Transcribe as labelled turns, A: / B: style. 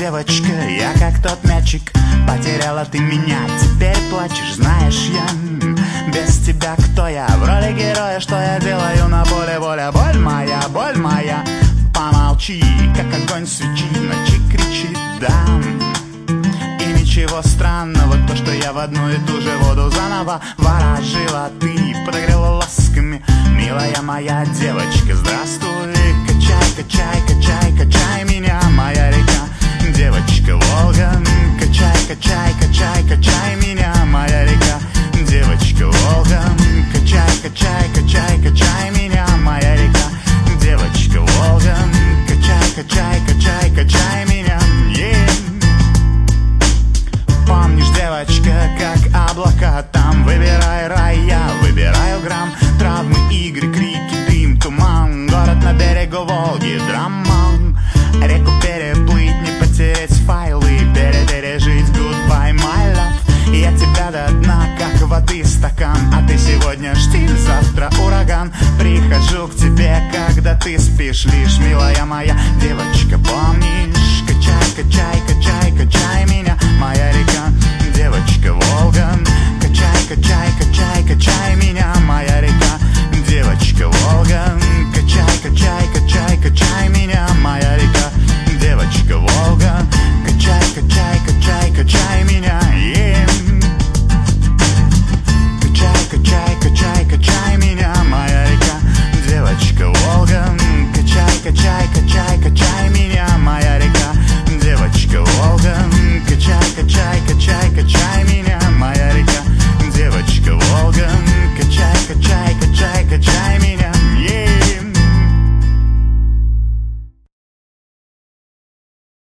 A: девочка, я как тот мячик. Потеряла ты меня, теперь плачешь. Знаешь, я без тебя кто я? В роли героя, что я делаю на поле воля? Боль моя, помолчи, как огонь свечи в ночи кричит, да. И ничего странного, то, что я в одну и ту же воду заново ворожила. Ты подогрела ласками, милая моя девочка. Здравствуй, качай, качай, качай, качай меня, моя река, девочка Волга. Качай, качай, качай, качай меня, моя река, девочка Волга. Качай, качай, качай, качай меня, моя река, девочка Волга. Качай, качай, качай, качай меня, Помнишь, девочка, как облака там? Выбирай рай, я выбираю грамм. Травмы, игры, крики, дым, туман. Город на берегу Волги, драма. Реку переплыть, не потерять файлы, пережить goodbye, my love. Я тебя до дна, как воды стакан. А ты сегодня штиль, завтра ураган. Прихожу к тебе, когда ты спишь лишь, милая моя девочка, помни.